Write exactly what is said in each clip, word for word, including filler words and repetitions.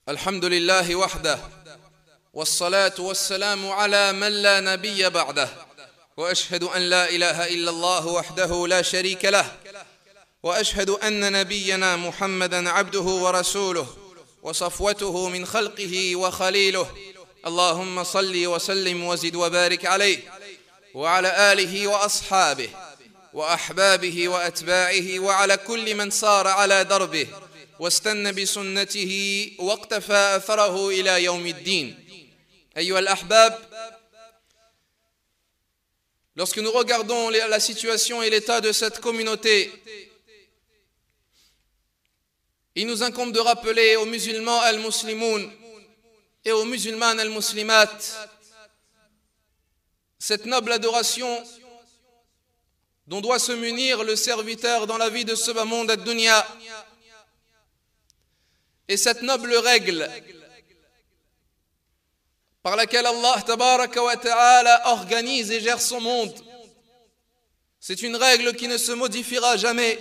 الحمد لله وحده والصلاة والسلام على من لا نبي بعده وأشهد أن لا إله إلا الله وحده لا شريك له وأشهد أن نبينا محمدا عبده ورسوله وصفوته من خلقه وخليله اللهم صل وسلم وزد وبارك عليه وعلى آله وأصحابه وأحبابه وأتباعه وعلى كل من صار على دربه واستنى بسنته واقتفى أثره إلى يوم الدين. أيها الأحباب, lorsque nous regardons la situation et l'état de cette communauté, il nous incombe de rappeler aux musulmans al-muslimoun et aux musulmanes al-muslimat cette noble adoration dont doit se munir le serviteur dans la vie de ce bas monde ad-dunya, et cette noble règle par laquelle Allah tabaraka wa ta'ala organise et gère son monde. C'est une règle qui ne se modifiera jamais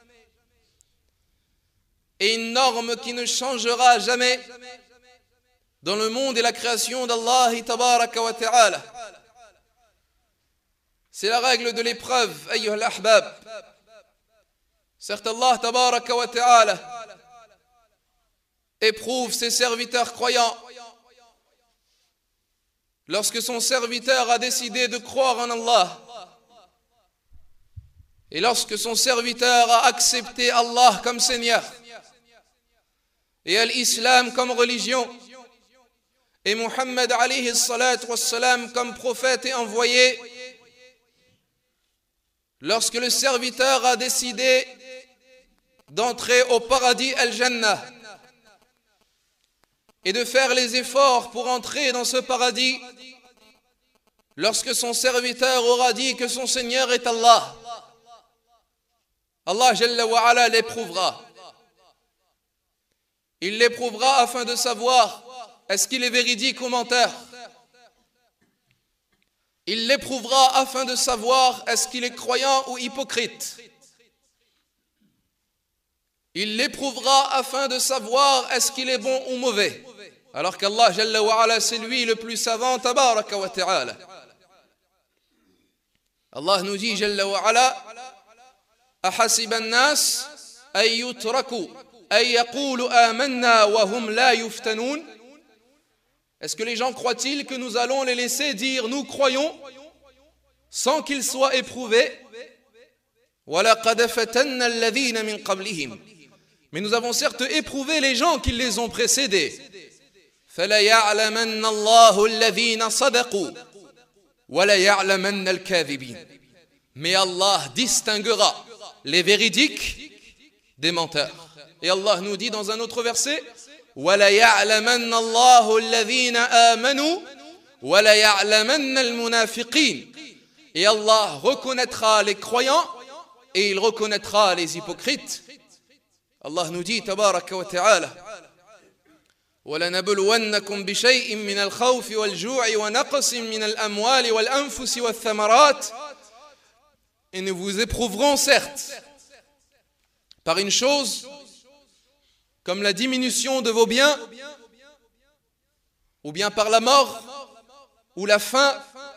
et une norme qui ne changera jamais dans le monde et la création d'Allah tabaraka wa ta'ala. C'est la règle de l'épreuve, ayyuha al-ahbab. Certes, Allah tabaraka wa ta'ala éprouve ses serviteurs croyants. Lorsque son serviteur a décidé de croire en Allah et lorsque son serviteur a accepté Allah comme Seigneur et l'Islam comme religion et Muhammad alayhi salatu wassalam comme prophète et envoyé, lorsque le serviteur a décidé d'entrer au paradis al-Jannah et de faire les efforts pour entrer dans ce paradis, lorsque son serviteur aura dit que son Seigneur est Allah, Allah Jalla wa Ala l'éprouvera. Il l'éprouvera afin de savoir est-ce qu'il est véridique ou menteur. Il l'éprouvera afin de savoir est-ce qu'il est croyant ou hypocrite. Il l'éprouvera afin de savoir est-ce qu'il est bon ou mauvais. Alors qu'Allah Jalla wa Ala, c'est lui le plus savant, tabaraka wa ta'ala. Allah nous dit Jalla wa Ala, ahasiba an-nas ay yutraku ay yaqulu amanna wa hum la yuftanoun. Est-ce que les gens croient-ils que nous allons les laisser dire nous croyons sans qu'ils soient éprouvés? وَلَقَدْ فَتَنَّا الَّذِينَ مِنْ قَبْلِهِمْ. Mais nous avons certes éprouvé les gens qui les ont précédés. فَلَيَعْلَمَنَّ اللَّهُ الَّذِينَ صَدَقُوا وَلَيَعْلَمَنَّ الْكَاذِبِينَ. Mais Allah distinguera les véridiques des menteurs. Et Allah nous dit dans un autre verset وَلَيَعْلَمَنَّ اللَّهُ الَّذِينَ آمَنُوا وَلَيَعْلَمَنَّ الْمُنَافِقِينَ. Et Allah reconnaîtra les croyants et il reconnaîtra les hypocrites. Allah nous dit tabaraka wa ta'ala وَلَنَبْلُوَنَّكُمْ بِشَيْءٍ مِّنَ الْخَوْفِ وَالْجُوعِ وَنَقْصٍ مِّنَ الْأَمْوَالِ وَالْأَنفُسِ وَالثَّمَرَاتِ. Et nous vous éprouverons certes par une chose comme la diminution de vos biens, ou bien par la mort, ou la faim,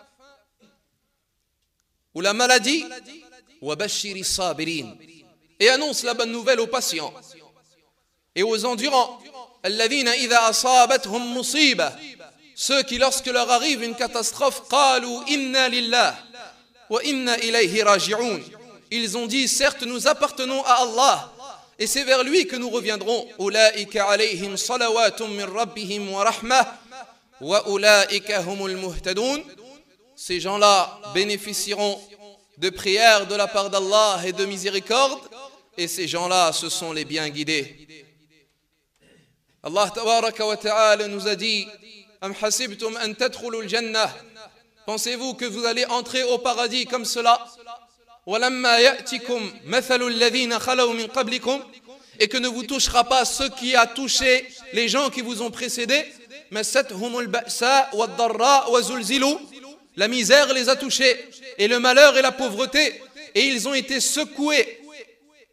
ou la maladie. وَبَشِّرِ الصَّابِرِينَ. Et annonce la bonne nouvelle aux patients et aux endurants. الَّذِينَ إِذَا أَصَابَتْهُمْ مُصِيبَةٌ. Ceux qui, lorsque leur arrive une catastrophe, قَالُوا إِنَّا لِلَّهِ وَإِنَّا إِلَيْهِ رَاجِعُونَ. Ils ont dit, certes, nous appartenons à Allah et c'est vers lui que nous reviendrons. أُولَئِكَ عَلَيْهِمْ صَلَوَاتٌ مِّن رَبِّهِمْ وَرَحْمَةٌ وَأُولَئِكَ هُمُ الْمُهْتَدُونَ. Ces gens-là bénéficieront de prières de la part d'Allah et de miséricorde, et ces gens-là, ce sont les bien guidés. Allah tabaraka wa ta'ala nous a dit Am hasibtum an tadkhulul jannah. Pensez-vous que vous allez entrer au paradis comme cela? Walamma ya'tikum mathalul ladhina khalaw min qablikum. Et que ne vous touchera pas ce qui a touché les gens qui vous ont précédés. Massathumul ba'sa wad darra wa zulzilu. La misère les a touchés, et le malheur et la pauvreté, et ils ont été secoués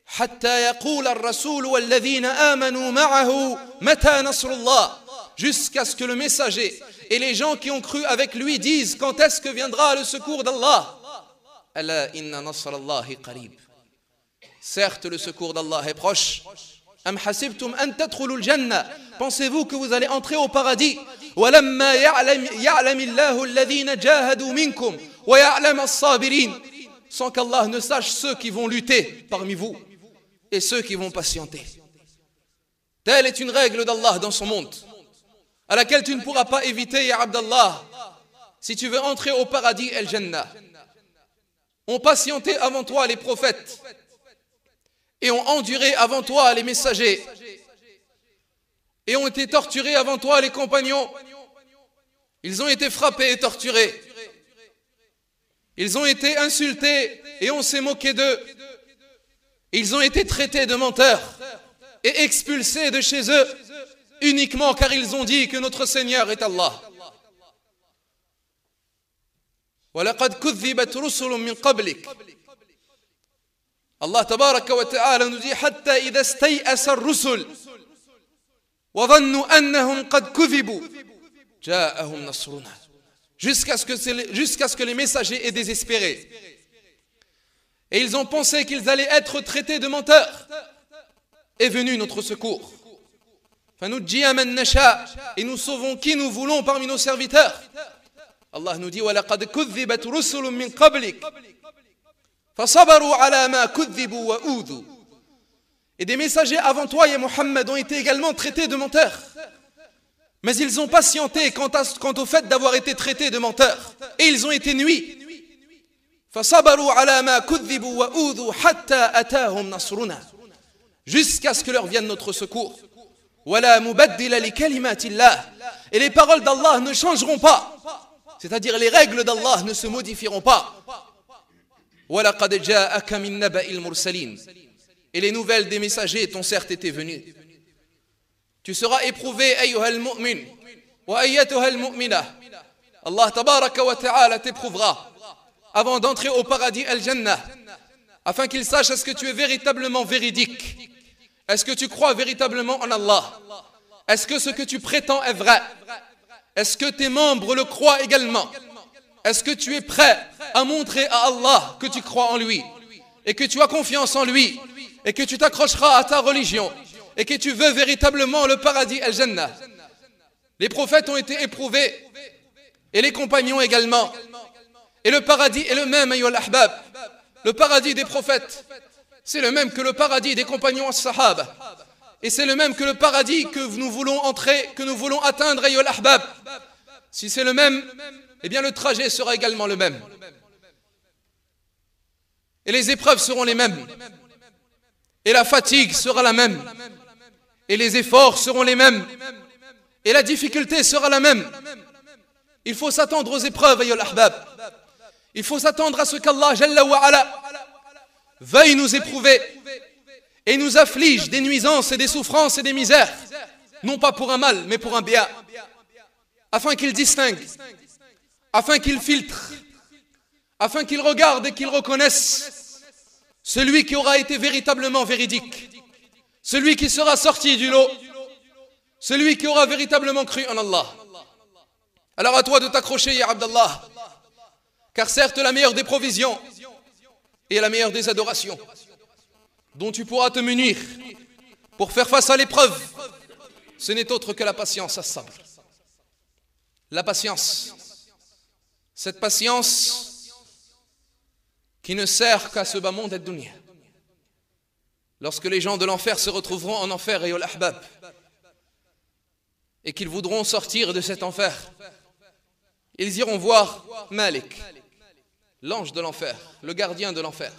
حتى يقول الرسول والذين آمنوا معه متى نصر الله, jusqu'à ce que le messager et les gens qui ont cru avec lui disent quand est-ce que viendra le secours d'Allah. Ala inna nasr Allahi qarib. Certes, le secours d'Allah est proche. Am hasibtum an tadkhulul jannah, pensez-vous que vous allez entrer au paradis? Walamma ya'lam ya'lam Allahu alladhina jahadu minkum wa ya'lam as-sabirin, sans qu'Allah ne sache ceux qui vont lutter parmi vous et ceux qui vont patienter. Telle est une règle d'Allah dans son monde, à laquelle tu ne pourras pas éviter, ya Abdallah, si tu veux entrer au paradis el-Jannah. Ont patienté avant toi les prophètes et ont enduré avant toi les messagers et ont été torturés avant toi les compagnons. Ils ont été frappés et torturés. Ils ont été insultés et on s'est moqué d'eux. Ils ont été traités de menteurs et expulsés de chez eux uniquement car ils ont dit que notre Seigneur est Allah. وَلَقَدْ كُذِّبَتْ رُسُلٌ مِّن قَبْلِكَ. Allah tabaraka wa ta'ala nous dit حَتَّى إِذَا اسْتَيْأَسَ الرُّسُلُ وَظَنُّوا أَنَّهُمْ قَدْ كُذِبُوا جَاءَهُمْ نَصْرُنَا, jusqu'à ce que jusqu'à ce que les messagers aient désespéré et ils ont pensé qu'ils allaient être traités de menteurs, est venu notre secours. فَنُجِّيَ مَن نَّشَاءُ, et nous sauvons qui nous voulons parmi nos serviteurs. Allah nous dit وَلَقَدْ كُذِّبَتْ رُسُلٌ مِّن قَبْلِكَ فَصَبَرُوا عَلَى مَا كُذِّبُوا وَأُوذُوا. Et des messagers avant toi, ya Muhammad, ont été également traités de menteurs. Mais ils ont patienté quant, à, quant au fait d'avoir été traités de menteurs. Et ils ont été nuits. فَصَبَرُوا عَلَى مَا كُذِّبُوا وَأُوذُوا حَتَّى أَتَاهُمْ نَصْرُنَا, jusqu'à ce que leur vienne notre secours. وَلَا مُبَدِّلَ لِكَلِمَاتِ اللَّهِ, et les paroles d'Allah ne changeront pas. C'est-à-dire les règles d'Allah ne se modifieront pas. وَلَقَدْ جَاءَكَ مِن نَّبَإِ الْمُرْسَلِينَ, et les nouvelles des messagers t'ont certes été venues. Tu seras éprouvé, ayyuha al-mu'min, wa ayyatuha al-mu'mina. Allah tabaraka wa ta'ala t'éprouvera avant d'entrer au paradis al-Jannah, afin qu'il sache est-ce que tu es véritablement véridique, est-ce que tu crois véritablement en Allah, est-ce que ce que tu prétends est vrai, est-ce que tes membres le croient également, est-ce que tu es prêt à montrer à Allah que tu crois en lui et que tu as confiance en lui et que tu t'accrocheras à ta religion et que tu veux véritablement le paradis al-Jannah. Les prophètes ont été éprouvés et les compagnons également, et le paradis est le même, ayyuhal ahbab. Le paradis des prophètes, c'est le même que le paradis des compagnons as-sahaba, et c'est le même que le paradis que nous voulons entrer, que nous voulons atteindre, ayyuhal ahbab. Si c'est le même, eh bien le trajet sera également le même. Et les épreuves seront les mêmes. Et la fatigue sera la même. Et les efforts seront les mêmes. Et la difficulté sera la même. Il faut s'attendre aux épreuves, ayyuhal ahbab. Il faut s'attendre à ce qu'Allah Jalla wa Ala veuille nous éprouver et nous afflige des nuisances et des souffrances et des misères, non pas pour un mal, mais pour un bien, afin qu'il distingue, afin qu'il filtre, afin qu'il regarde et qu'il reconnaisse celui qui aura été véritablement véridique, celui qui sera sorti du lot, celui qui aura véritablement cru en Allah. Alors à toi de t'accrocher, ya Abdallah, car certes la meilleure des provisions et la meilleure des adorations dont tu pourras te munir pour faire face à l'épreuve, ce n'est autre que la patience, as-sabr. La patience, cette patience qui ne sert qu'à ce bas monde ad-dunya. Lorsque les gens de l'enfer se retrouveront en enfer, ayyuhal ahbab, et qu'ils voudront sortir de cet enfer, ils iront voir Malik, l'ange de l'enfer, le gardien de l'enfer.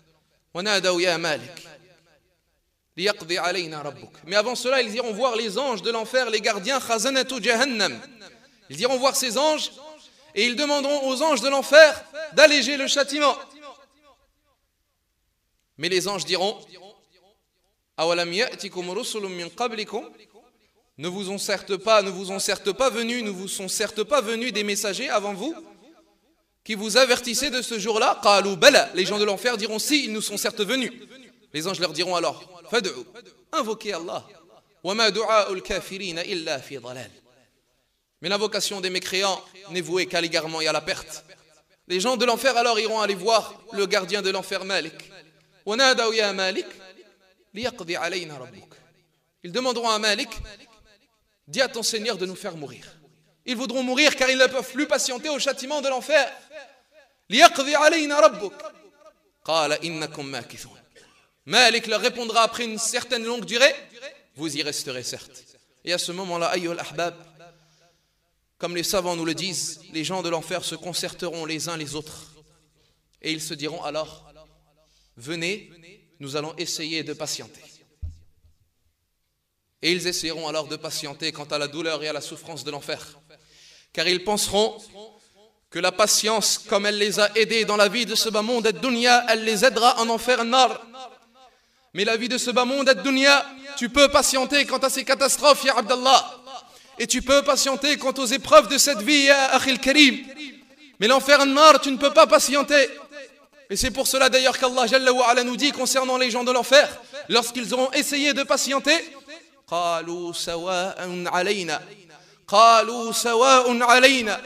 Mais avant cela, ils iront voir les anges de l'enfer, les gardiens khazanatu jahannam. Ils iront voir ces anges et ils demanderont aux anges de l'enfer d'alléger le châtiment. Mais les anges diront: Awalam ya'tikum rusulun min qablikum, ne vous ont certes pas, ne vous ont certes pas venus, ne vous sont certes pas venus des messagers avant vous qui vous avertissaient de ce jour-là. Qalu bala, les gens de l'enfer diront: si, ils nous sont certes venus. Les anges leur diront alors, fad'u, invoquez Allah. Wa ma du'a'ul kafirina illa fi dhalal. Mais l'invocation des mécréants n'est vouée qu'à l'égarement et à la perte. Les gens de l'enfer alors iront aller voir le gardien de l'enfer Malik. Wa nadaw ya Malik liyaqdi alayna rabbuk. Ils demanderont à Malik, dis à ton Seigneur de nous faire mourir. Ils voudront mourir car ils ne peuvent plus patienter au châtiment de l'enfer. Liyaqdi alayna rabbuk. Qala innakum makithun. Malik leur répondra après une certaine longue durée, vous y resterez certes. Et à ce moment-là, ayyuhal ahbab, comme les savants nous le disent, les gens de l'enfer se concerteront les uns les autres. Et ils se diront alors, venez, nous allons essayer de patienter. Et ils essaieront alors de patienter quant à la douleur et à la souffrance de l'enfer. Car ils penseront que la patience, comme elle les a aidés dans la vie de ce bas monde ad-dunya, elle les aidera en enfer nar. Mais la vie de ce bas monde ad-dunya, tu peux patienter quant à ces catastrophes, ya Abdallah. Et tu peux patienter quant aux épreuves de cette vie, ya Akhil Karim. Mais l'enfer nar, tu ne peux pas patienter. Et c'est pour cela d'ailleurs qu'Allah Jalla wa Ala nous dit concernant les gens de l'enfer, lorsqu'ils auront essayé de patienter, قالوا سواء علينا قالوا سواء علينا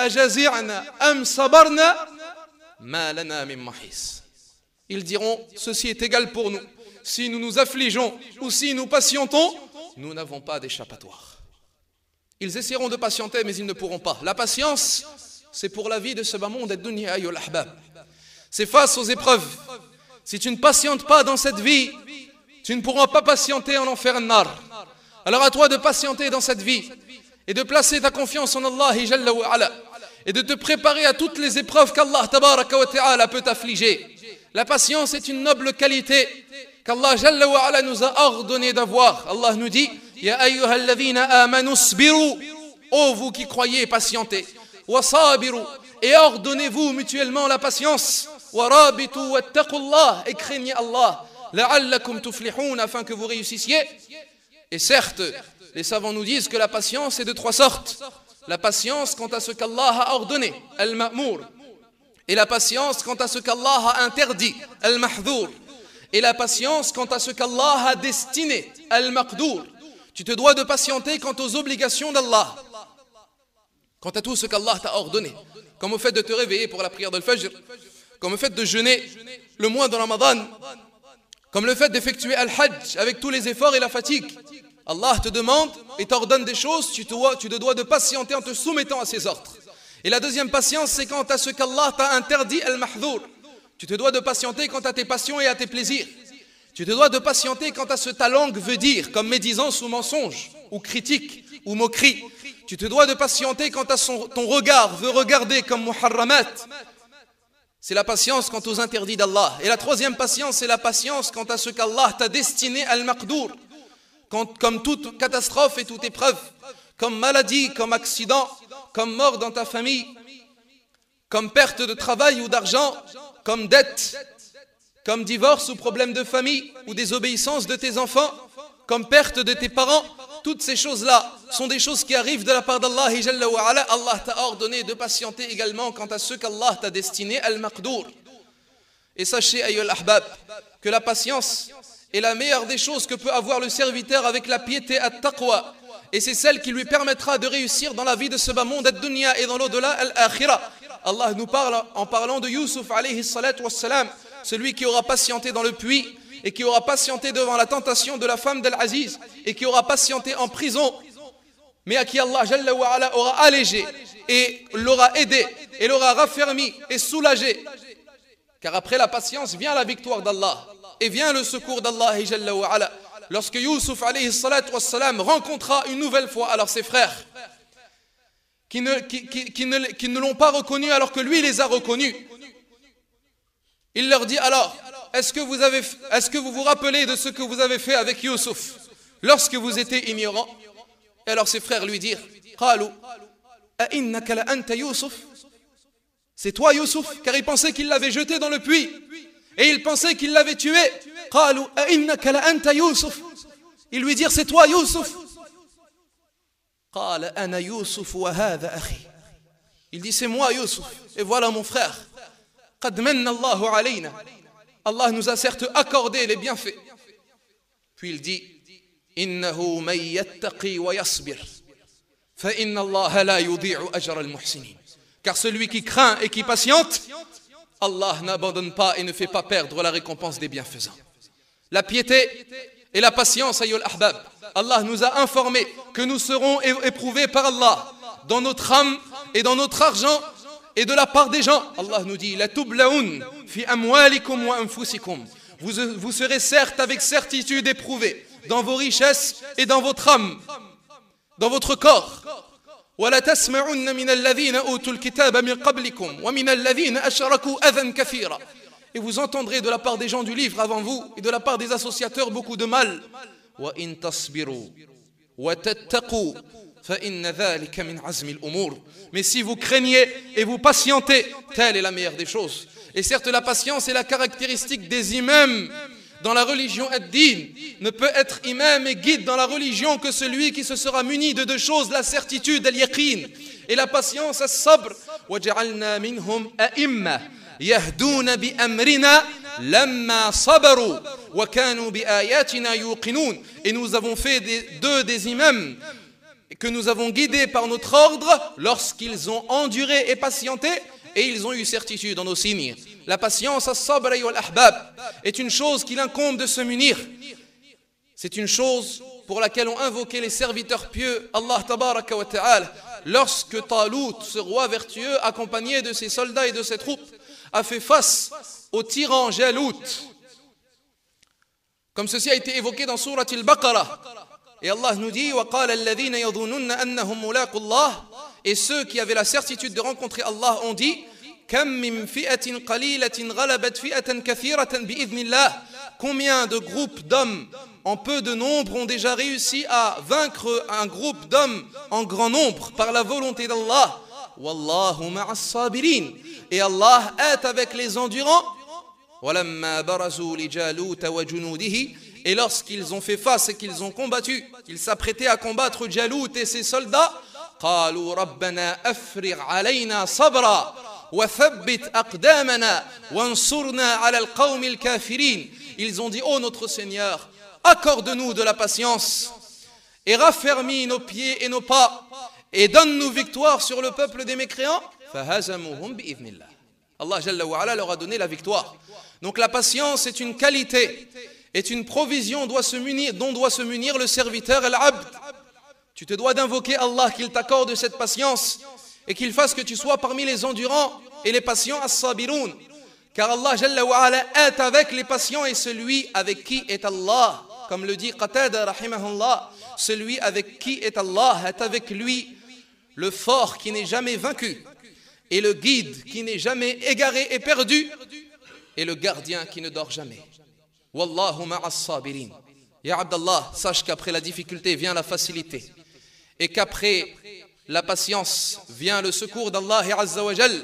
أجزعنا أم صبرنا ما لنا من محيص. Ils diront, ceci est égal pour nous. Si nous nous affligeons ou si nous patientons, nous n'avons pas d'échappatoire. Ils essaieront de patienter, mais ils ne pourront pas. La patience, c'est pour la vie de ce bas monde ad-dunya ayyul ahbab. C'est face aux épreuves. Si tu ne patientes pas dans cette vie, tu ne pourras pas patienter en enfer nar. Alors à toi de patienter dans cette vie et de placer ta confiance en Allah Jalla wa Ala et de te préparer à toutes les épreuves qu'Allah Tabaraka wa Ta'ala peut t'affliger. La patience est une noble qualité qu'Allah Jalla wa Ala nous a ordonné d'avoir. Allah nous dit, Ya ayyuhalladhina amanu sbiru, ô vous qui croyez, patientez. Wa sabiru, et ordonnez-vous mutuellement la patience. Wa rabitu wattaqullah, et craignez Allah. La'allakum tuflihun, afin que vous réussissiez. Et certes, les savants nous disent que la patience est de trois sortes. La patience quant à ce qu'Allah a ordonné, al-ma'mour. Et la patience quant à ce qu'Allah a interdit, al-mahdhour. Et la patience quant à ce qu'Allah a destiné, al-maqdour. Tu te dois de patienter quant aux obligations d'Allah, quant à tout ce qu'Allah t'a ordonné, comme au fait de te réveiller pour la prière de l'Fajr, comme au fait de jeûner le mois de Ramadan, comme le fait d'effectuer al-hajj avec tous les efforts et la fatigue. Allah te demande et t'ordonne des choses, tu te, dois, tu te dois de patienter en te soumettant à ses ordres. Et la deuxième patience, c'est quant à ce qu'Allah t'a interdit, al-mahdhour. Tu te dois de patienter quant à tes passions et à tes plaisirs. Tu te dois de patienter quant à ce que ta langue veut dire, comme médisance ou mensonge, ou critique, ou moquerie. Tu te dois de patienter quant à son, ton regard veut regarder comme muharramat. C'est la patience quant aux interdits d'Allah. Et la troisième patience, c'est la patience quant à ce qu'Allah t'a destiné al-maqdour. Comme toute catastrophe et toute épreuve, comme maladie, comme accident, comme mort dans ta famille, comme perte de travail ou d'argent, comme dette, comme divorce ou problème de famille, ou désobéissance de tes enfants, comme perte de tes parents. Toutes ces choses-là sont des choses qui arrivent de la part d'Allah Jalla wa Ala. Allah t'a ordonné de patienter également quant à ce qu'Allah t'a destiné, al-maqdour. Et sachez, ayyul ahbab, que la patience est la meilleure des choses que peut avoir le serviteur avec la piété at-taqwa. Et c'est celle qui lui permettra de réussir dans la vie de ce bas monde ad-dunya et dans l'au-delà al-akhira. Allah nous parle en parlant de Youssouf alayhi salatu wassalam, celui qui aura patienté dans le puits et qui aura patienté devant la tentation de la femme d'Al-Aziz et qui aura patienté en prison, mais à qui Allah Jalla wa Ala aura allégé et l'aura aidé et l'aura raffermi et soulagé. Car après la patience vient la victoire d'Allah et vient le secours d'Allah Jalla wa Ala. Lorsque Youssouf alayhi salatu wassalam rencontra une nouvelle fois alors ses frères qui ne, qui, qui, qui ne, qui ne l'ont pas reconnu alors que lui les a reconnus, il leur dit alors, est-ce que vous avez, est-ce que vous vous rappelez de ce que vous avez fait avec Youssouf lorsque vous étiez ignorant? Et alors ses frères lui dirent, قالوا أئنك لأنت يوسف? C'est toi Youssouf, car ils pensaient qu'il l'avait jeté dans le puits et ils pensaient qu'il l'avait tué. قالوا أئنك لأنت يوسف? Ils lui dirent, c'est toi Youssouf? قال أنا يوسف وهذا أخي. Il dit, c'est moi Youssouf et voilà mon frère. قد من الله علينا Allah nous a certes accordé les bienfaits. Puis il dit Innahu man yattaqi wa yasbir fa inna Allah la yudhi'u ajra al-muhsinin. Car celui qui craint et qui patiente, Allah n'abandonne pas et ne fait pas perdre la récompense des bienfaisants. La piété et la patience, ayyul ahbab. Allah nous a informé que nous serons éprouvés par Allah dans notre âme et dans notre argent et de la part des gens. Allah nous dit La tublaun fi amwalikum wa anfusikum. Vous, vous serez certes avec certitude éprouvés dans vos richesses et dans votre âme, dans votre corps. ولا تسمعن من الذين أوتوا الكتاب من قبلكم ومن الذين أشركوا أذى كثيرا. Et vous entendrez de la part des gens du livre avant vous et de la part des associateurs beaucoup de mal. وإن تصبروا وتتقوا فإن ذلك من عزم الأمور. Mais si vous craignez et vous patientez, telle est la meilleure des choses. Et certes, la patience est la caractéristique des imams dans la religion ad-din. Ne peut être imam et guide dans la religion que celui qui se sera muni de deux choses, la certitude, al-yaqin, et la patience, as-sabr. وَجَعَلْنَا مِنْهُمْ أَئِمَّةً يَهْدُونَ بِأَمْرِنَا لَمَّا صَبَرُوا وَكَانُوا بِآيَاتِنَا يُوقِنُونَ. Et nous avons fait des, deux des imams que nous avons guidés par notre ordre lorsqu'ils ont enduré et patienté et ils ont eu certitude dans nos signes. La patience, as-sabr ayyuhal ahbab, est une chose qu'il incombe de se munir. C'est une chose pour laquelle ont invoqué les serviteurs pieux Allah tabaraka wa ta'ala lorsque Talut, ce roi vertueux, accompagné de ses soldats et de ses troupes, a fait face au tyran Jalout. Comme ceci a été évoqué dans Surat al-Baqarah. Et Allah nous dit وَقَالَ الَّذِينَ يَظُنُّونَ أَنَّهُمْ مُلَاقُوا اللَّهِ. Et ceux qui avaient la certitude de rencontrer Allah ont dit كَمْ مِنْ فِئَةٍ قَلِيلَةٍ غَلَبَتْ فِئَةً كَثِيرَةً بِإِذْنِ اللَّهِ. Combien de groupes d'hommes en peu de nombre ont déjà réussi à vaincre un groupe d'hommes en grand nombre par la volonté d'Allah. وَاللَّهُ مَعَ الصَّابِرِينَ. Et Allah est avec les endurants. وَلَمَّا بَرَزُوا لِجَالُوتَ وَجُنُودِهِ. Et lorsqu'ils ont fait face et qu'ils ont combattu, qu'ils s'apprêtaient à combattre Jalout et ses soldats, قالوا ربنا أفرغ علينا صبرا وثبت أقدامنا وانصرنا على القوم الكافرين. Ils ont dit, ô notre Seigneur, accorde-nous de la patience et raffermis nos pieds et nos pas et donne-nous victoire sur le peuple des mécréants. فهزموهم بإذن الله. Allah Jalla wa Ala leur a donné la victoire. Donc la patience est une qualité, est une provision doit se munir, dont doit se munir le serviteur al-abd. Tu te dois d'invoquer Allah qu'il t'accorde cette patience et qu'il fasse que tu sois parmi les endurants et les patients as-sabiroun. Car Allah Jalla wa Ala est avec les patients et celui avec qui est Allah. Comme le dit Qatada rahimahullah, celui avec qui est Allah est avec lui le fort qui n'est jamais vaincu et le guide qui n'est jamais égaré et perdu et le gardien qui ne dort jamais. Wallahu ma'as sabirin. Ya Abdallah, sache qu'après la difficulté vient la facilité et qu'après la patience vient le secours d'Allah Azza wa Jal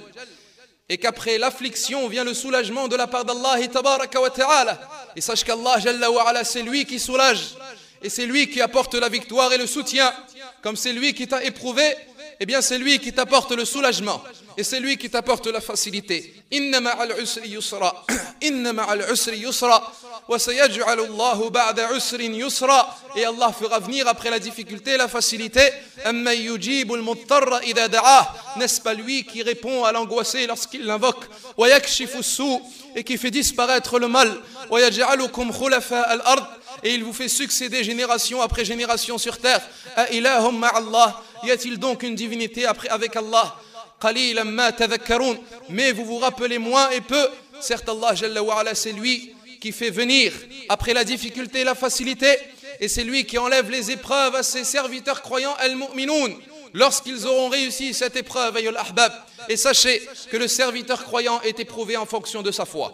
et qu'après l'affliction vient le soulagement de la part d'Allah tabaraka wa ta'ala. Et sache qu'Allah Jalla wa Ala, c'est lui qui soulage et c'est lui qui apporte la victoire et le soutien. Comme c'est lui qui t'a éprouvé, eh bien c'est lui qui t'apporte le soulagement et c'est lui qui t'apporte la facilité. Inna ma'al usri yusra, inna ma'al usri yusra, wa sayaj'alu Allahu ba'da usrin yusra. Et Allah fera venir après la difficulté la facilité. Amma yujibu al-muttarra idha da'ah. N'est-ce pas lui qui répond à l'angoissé lorsqu'il l'invoque? Wa yakshifu as-su', et qui fait disparaître le mal. Wa yaj'alukum khulafa al-ard, et il vous fait succéder génération après génération sur terre. A ilahum ma'allah, y a-t-il donc une divinité après avec Allah? Qalilan ma tadhakkarun, mais vous vous rappelez moins et peu. Certes, Allah Jalla wa Ala, c'est lui qui fait venir après la difficulté la facilité, et c'est lui qui enlève les épreuves à ses serviteurs croyants al-mu'minoun lorsqu'ils auront réussi cette épreuve, ayyul ahbab. Et sachez que le serviteur croyant est éprouvé en fonction de sa foi.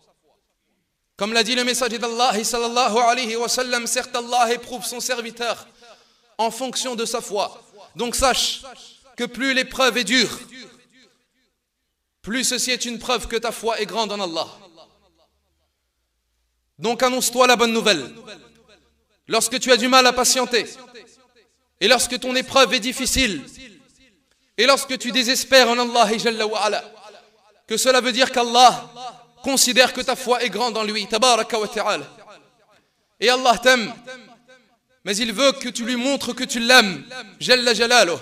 Comme l'a dit le messager d'Allah sallallahu alayhi wa sallam, certes Allah éprouve son serviteur en fonction de sa foi. Donc sache que plus l'épreuve est dure, plus ceci est une preuve que ta foi est grande en Allah. Donc annonce-toi la bonne nouvelle. Lorsque tu as du mal à patienter, et lorsque ton épreuve est difficile, et lorsque tu désespères en Allah Jalla wa Ala, que cela veut dire qu'Allah considère que ta foi est grande en lui, tabaraka wa ta'ala. Et Allah t'aime, mais il veut que tu lui montres que tu l'aimes, jalla jalaluh.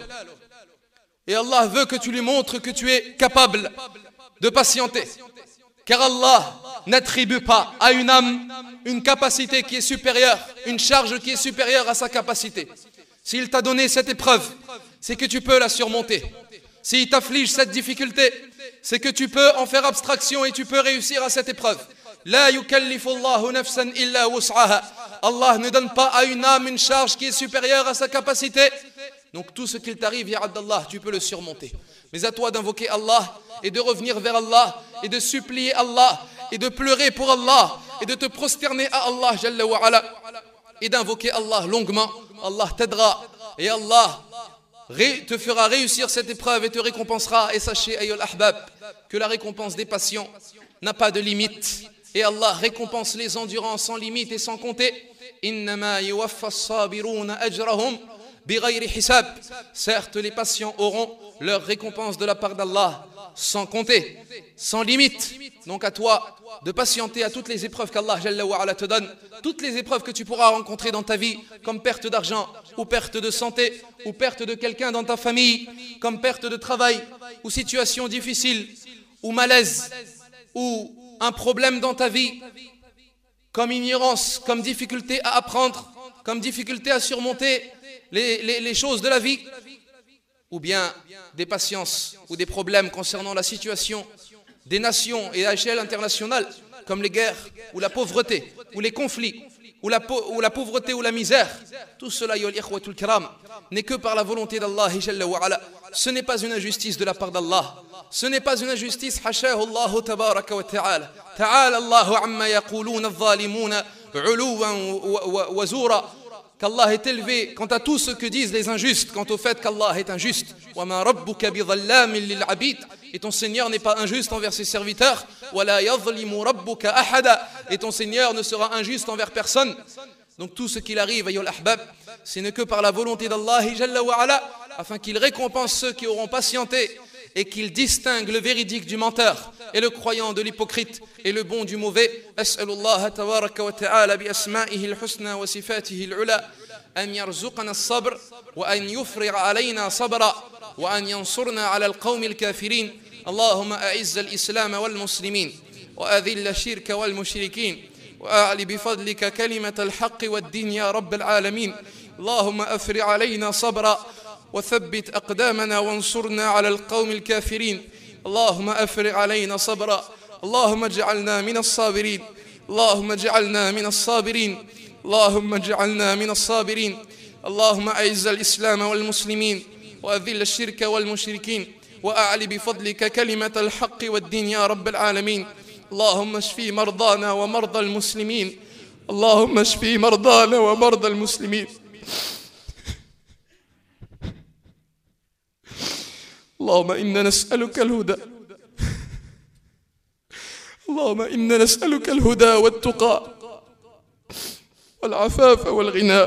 Et Allah veut que tu lui montres que tu es capable de patienter. Car Allah n'attribue pas à une âme une capacité qui est supérieure, une charge qui est supérieure à sa capacité. S'il t'a donné cette épreuve, c'est que tu peux la surmonter. S'il t'afflige cette difficulté, c'est que tu peux en faire abstraction et tu peux réussir à cette épreuve. La yukallifu Allahu nafsan illa wus'aha. Allah ne donne pas à une âme une charge qui est supérieure à sa capacité. Donc tout ce qu'il t'arrive, ya Abdallah, tu peux le surmonter. Mais à toi d'invoquer Allah et de revenir vers Allah et de supplier Allah et de pleurer pour Allah et de te prosterner à Allah Jalla wa ala et d'invoquer Allah longuement. Allah t'aidera et Allah te fera réussir cette épreuve et te récompensera. Et sachez, ayyul ahbab, que la récompense des patients n'a pas de limite. Et Allah récompense les endurants sans limite et sans compter. Innama yuwaffa as-sabiruna ajrahum bighayri hisab. Certes, les patients auront leur récompense de la part d'Allah sans compter, sans limite. Donc à toi de patienter à toutes les épreuves qu'Allah Jalla wa ala te donne, toutes les épreuves que tu pourras rencontrer dans ta vie, comme perte d'argent, ou perte de santé, ou perte de quelqu'un dans ta famille, comme perte de travail, ou situation difficile, ou malaise, ou un problème dans ta vie, comme ignorance, comme difficulté à apprendre, comme difficulté à surmonter les, les, les choses de la vie, ou bien des patiences ou des problèmes concernant la situation des nations et à l'échelle internationale, comme les guerres, ou la pauvreté, ou les conflits, ou la, ou la pauvreté ou la misère. Tout cela, yol ikhwatul kiram, n'est que par la volonté d'Allah Jalla wa ala. Ce n'est pas une injustice de la part d'Allah. Ce n'est pas une injustice, hashahu Allah tabaraka wa ta'ala. Ta'ala Allahu amma yaquluna adh-dhalimuna 'uluwan wa zura. Qu'Allah est élevé quant à tout ce que disent les injustes, quant au fait qu'Allah est injuste. Wa ma rabbuka bi dhallamin lil 'abid. Et ton Seigneur n'est pas injuste envers ses serviteurs. Wa la yadhlimu rabbuka ahada. Et ton Seigneur ne sera injuste envers personne. Donc tout ce qu'il arrive, ayyul ahbab, ce n'est que par la volonté d'Allah Jalla wa ala, afin qu'il récompense ceux qui auront patienté et qu'il distingue le véridique du menteur et le croyant de l'hypocrite et le bon du mauvais. As'alullah tabaraka wa ta'ala bi asma'ihi al-husna wa sifatihi al-ula an yarzuqna as-sabr wa an yufri'a alayna sabra wa an yansurna ala al-qawmi al-kafirin. Allahumma a'izz al-islam wal-muslimin wa adhill ash-shirka wal-mushrikin وأعلِ بفضلك كلمة الحق والدين يا رب العالمين. اللهم أفرغ علينا صبرا وثبت أقدامنا وانصرنا على القوم الكافرين. اللهم أفرغ علينا صبرا. اللهم اجعلنا من الصابرين. اللهم اجعلنا من الصابرين. اللهم اجعلنا من الصابرين. اللهم أعز الإسلام والمسلمين وأذل الشرك والمشركين وأعلِ بفضلك كلمة الحق والدين يا رب العالمين. اللهم اشفي مرضانا ومرضى المسلمين. اللهم اشفي مرضانا ومرضى المسلمين. اللهم إنا نسألك الهدى. اللهم إنا نسألك الهدى والتقى والعفاف والغنى.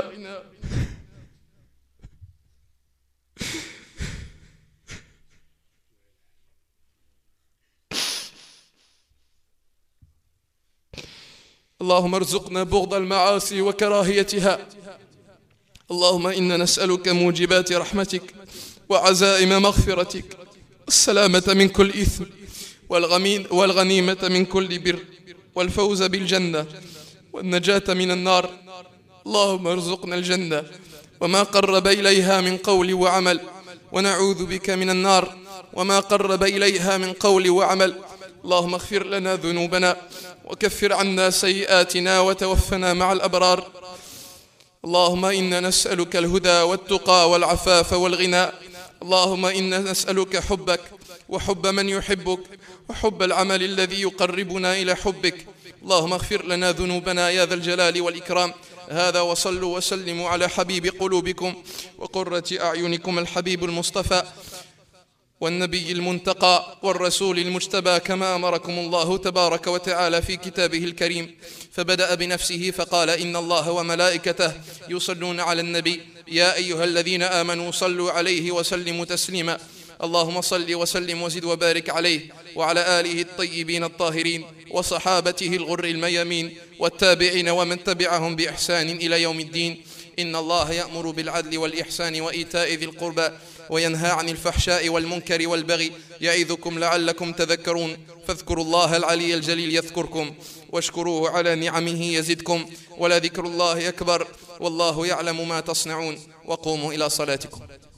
اللهم ارزقنا بغض المعاصي وكراهيتها. اللهم إنا نسألك موجبات رحمتك وعزائم مغفرتك السلامة من كل إثم والغنيمة من كل بر والفوز بالجنة والنجاة من النار. اللهم ارزقنا الجنة وما قرب إليها من قول وعمل ونعوذ بك من النار وما قرب إليها من قول وعمل. اللهم اغفر لنا ذنوبنا وكفر عنا سيئاتنا وتوفنا مع الأبرار. اللهم إنا نسألك الهدى والتقى والعفاف والغنى. اللهم إنا نسألك حبك وحب من يحبك وحب العمل الذي يقربنا إلى حبك. اللهم اغفر لنا ذنوبنا يا ذا الجلال والإكرام. هذا وصلوا وسلموا على حبيب قلوبكم وقرة أعينكم الحبيب المصطفى والنبي المنتقى والرسول المجتبى كما أمركم الله تبارك وتعالى في كتابه الكريم. فبدأ بنفسه فقال إن الله وملائكته يصلون على النبي يا أيها الذين آمنوا صلوا عليه وسلموا تسليما. اللهم صل وسلم وزد وبارك عليه وعلى آله الطيبين الطاهرين وصحابته الغر الميامين والتابعين ومن تبعهم بإحسان إلى يوم الدين. إن الله يأمر بالعدل والإحسان وإيتاء ذي القربى وينهى عن الفحشاء والمنكر والبغي يعظكم لعلكم تذكرون. فاذكروا الله العلي الجليل يذكركم واشكروه على نعمه يزدكم ولذكر الله أكبر والله يعلم ما تصنعون. وقوموا إلى صلاتكم.